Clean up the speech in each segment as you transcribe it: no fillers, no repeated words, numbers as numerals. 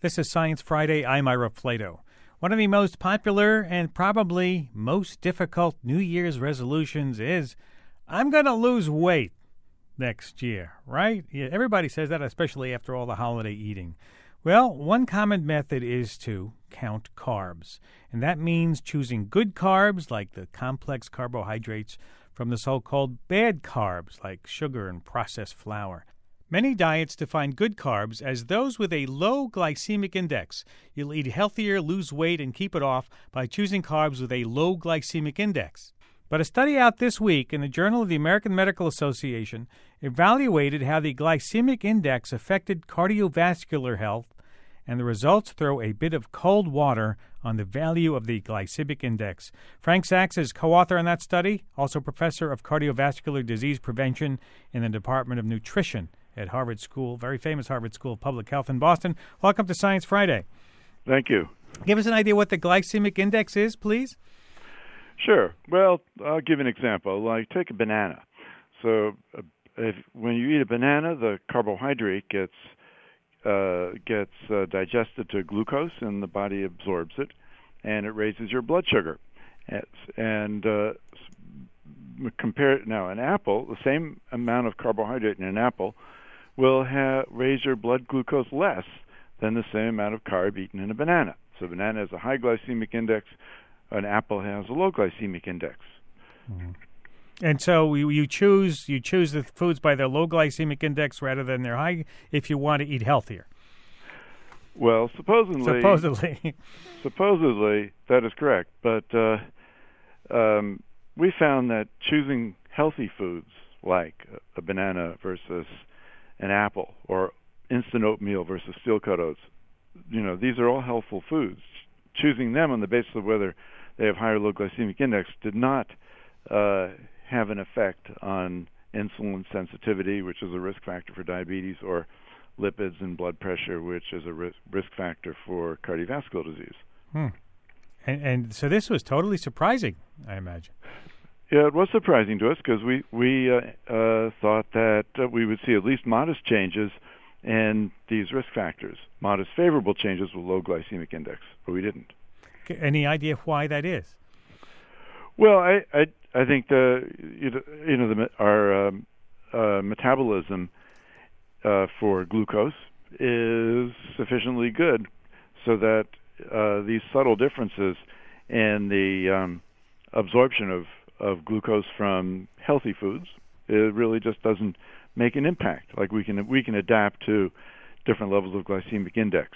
This is Science Friday. I'm Ira Flato. One of the most popular and probably most difficult New Year's resolutions is, I'm going to lose weight next year, right? Yeah, everybody says that, especially after all the holiday eating. Well, one common method is to count carbs, and that means choosing good carbs like the complex carbohydrates from the so-called bad carbs like sugar and processed flour. Many diets define good carbs as those with a low glycemic index. You'll eat healthier, lose weight, and keep it off by choosing carbs with a low glycemic index. But a study out this week in the Journal of the American Medical Association evaluated how the glycemic index affected cardiovascular health, and the results throw a bit of cold water on the value of the glycemic index. Frank Sachs is co-author on that study, also professor of cardiovascular disease prevention in the Department of Nutrition at Harvard School, very famous Harvard School of Public Health in Boston. Welcome to Science Friday. Thank you. Give us an idea what the glycemic index is, please. Sure. Well, I'll give an example. Like, take a banana. So when you eat a banana, the carbohydrate gets digested to glucose, and the body absorbs it, and it raises your blood sugar. Compare it now, an apple, the same amount of carbohydrate in an apple will raise your blood glucose less than the same amount of carb eaten in a banana. So a banana has a high glycemic index, an apple has a low glycemic index. Mm-hmm. And so you choose the foods by their low glycemic index rather than their high if you want to eat healthier. Well, supposedly that is correct. But we found that choosing healthy foods like a banana versus an apple or instant oatmeal versus steel-cut oats, these are all healthful foods. Choosing them on the basis of whether they have high or low glycemic index did not have an effect on insulin sensitivity, which is a risk factor for diabetes, or lipids and blood pressure, which is a risk factor for cardiovascular disease. And so this was totally surprising, I imagine. Yeah, it was surprising to us because we thought that we would see at least modest changes in these risk factors, modest favorable changes with low glycemic index, but we didn't. Any idea why that is? Well, I think our metabolism for glucose is sufficiently good so that these subtle differences in the absorption of glucose from healthy foods, it really just doesn't make an impact. Like we can adapt to different levels of glycemic index.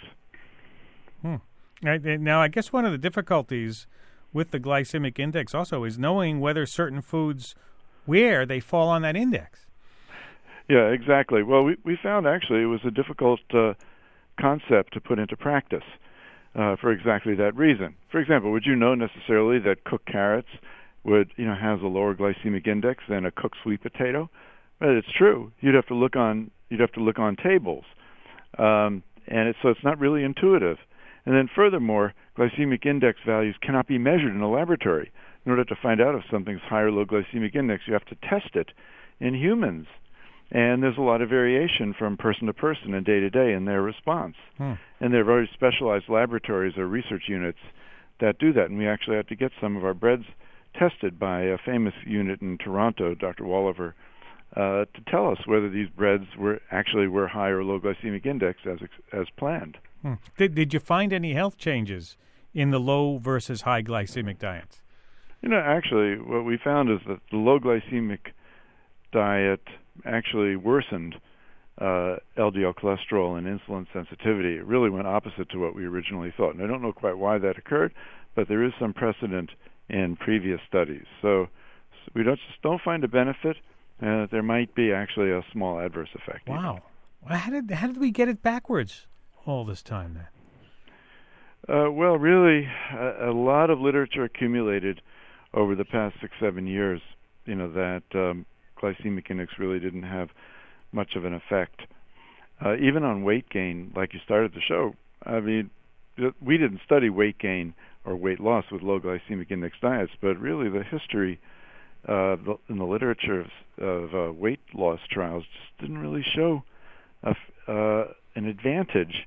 Now, I guess one of the difficulties with the glycemic index also is knowing whether certain foods, where they fall on that index. Yeah, exactly. Well, we found actually it was a difficult concept to put into practice for exactly that reason. For example, would you know necessarily that cooked carrots has a lower glycemic index than a cooked sweet potato? Well, it's true. You'd have to look on tables, so it's not really intuitive. And then furthermore, glycemic index values cannot be measured in a laboratory. In order to find out if something's high or low glycemic index, you have to test it in humans. And there's a lot of variation from person to person and day to day in their response. And there are very specialized laboratories or research units that do that. And we actually had to get some of our breads tested by a famous unit in Toronto, Dr. Walliver, to tell us whether these breads were high or low glycemic index as planned. Did you find any health changes in the low versus high glycemic diets? Actually, what we found is that the low glycemic diet actually worsened LDL cholesterol and insulin sensitivity. It really went opposite to what we originally thought. And I don't know quite why that occurred, but there is some precedent in previous studies. So we just don't find a benefit. There might be actually a small adverse effect. Wow. How did we get it backwards all this time then? Well, really, a lot of literature accumulated over the past 6-7 years, that glycemic index really didn't have much of an effect. Even on weight gain, like you started the show, I mean, we didn't study weight gain or weight loss with low glycemic index diets, but really the history in the literature of weight loss trials just didn't really show an advantage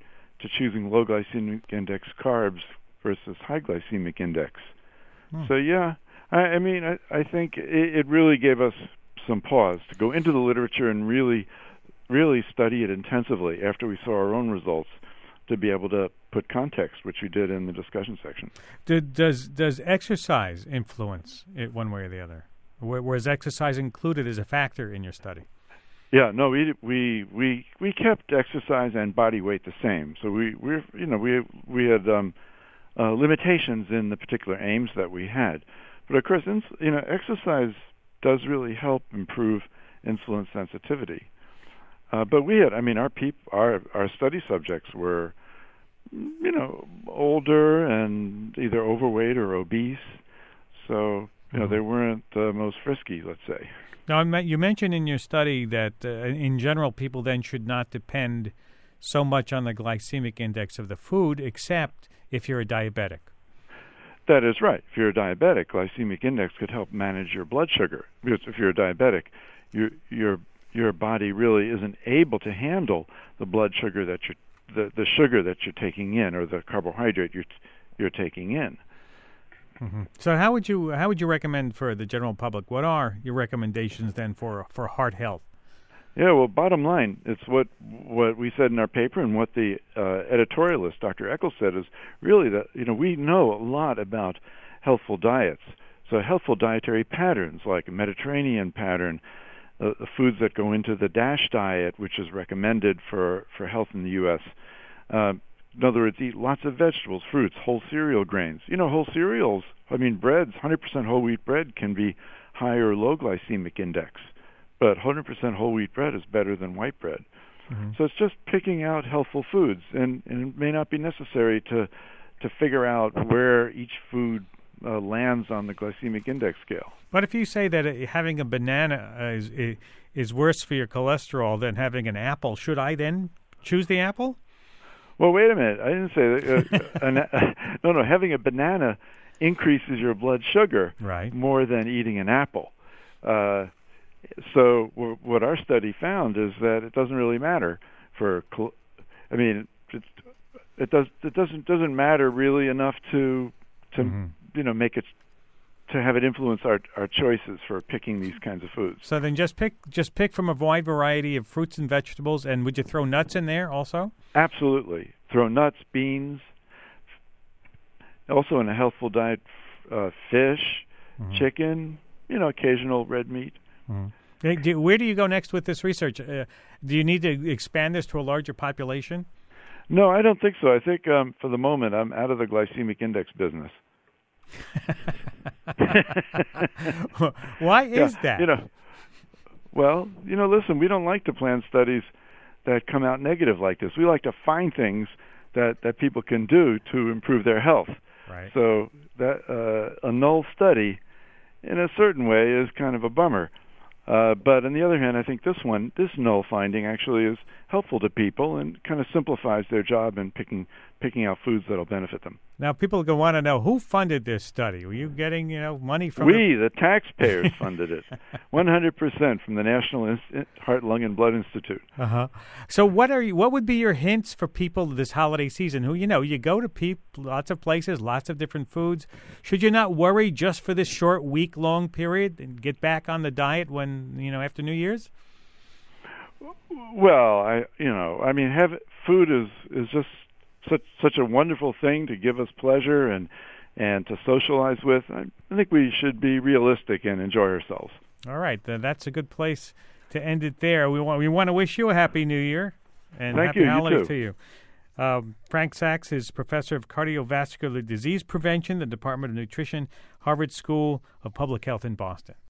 to choosing low glycemic index carbs versus high glycemic index. So yeah, I mean, I think it really gave us some pause to go into the literature and really study it intensively after we saw our own results, to be able to put context, which we did in the discussion section. Does exercise influence it one way or the other? Was exercise included as a factor in your study? Yeah, no, we kept exercise and body weight the same. So we had limitations in the particular aims that we had, but of course, exercise does really help improve insulin sensitivity. But we had, our study subjects were, older and either overweight or obese, so they weren't the most frisky, let's say. Now, you mentioned in your study that, in general, people then should not depend so much on the glycemic index of the food, except if you're a diabetic. That is right. If you're a diabetic, glycemic index could help manage your blood sugar. Because if you're a diabetic, your body really isn't able to handle the blood sugar that the sugar that you're taking in, or the carbohydrate you're taking in. Mm-hmm. So how would you recommend for the general public? What are your recommendations then for heart health? Yeah, well, bottom line, it's what we said in our paper, and what the editorialist, Dr. Eccles, said, is really that we know a lot about healthful diets. So healthful dietary patterns, like a Mediterranean pattern, the foods that go into the DASH diet, which is recommended for health in the U.S. In other words, eat lots of vegetables, fruits, whole cereal grains. Whole cereals, breads, 100% whole wheat bread can be high or low glycemic index, but 100% whole wheat bread is better than white bread. Mm-hmm. So it's just picking out healthful foods, and it may not be necessary to figure out where each food lands on the glycemic index scale. But if you say that having a banana is worse for your cholesterol than having an apple, should I then choose the apple? Well, wait a minute. I didn't say that. No. Having a banana increases your blood sugar more than eating an apple. So what our study found is that it doesn't really matter it doesn't matter really enough to make it, to have it influence our choices for picking these kinds of foods. So then just pick from a wide variety of fruits and vegetables, and would you throw nuts in there also? Absolutely. Throw nuts, beans. Also in a healthful diet, fish, chicken, occasional red meat. Mm-hmm. Where do you go next with this research? Do you need to expand this to a larger population? No, I don't think so. I think for the moment I'm out of the glycemic index business. Why is that? Listen, we don't like to plan studies that come out negative like this. We like to find things that people can do to improve their health. Right. So that a null study, in a certain way, is kind of a bummer. But on the other hand, I think this null finding actually is helpful to people and kind of simplifies their job in picking out foods that'll benefit them. Now, people are going to want to know, who funded this study? Were you getting, money from? The taxpayers funded it, 100% from the National Heart, Lung, and Blood Institute. So, what would be your hints for people this holiday season? Who you go to lots of places, lots of different foods. Should you not worry just for this short week-long period and get back on the diet when after New Year's? Well, food is just such a wonderful thing to give us pleasure and to socialize with. I think we should be realistic and enjoy ourselves. All right, that's a good place to end it there. We want to wish you a happy New Year and happy holidays to you. Frank Sachs is professor of cardiovascular disease prevention, the Department of Nutrition, Harvard School of Public Health in Boston.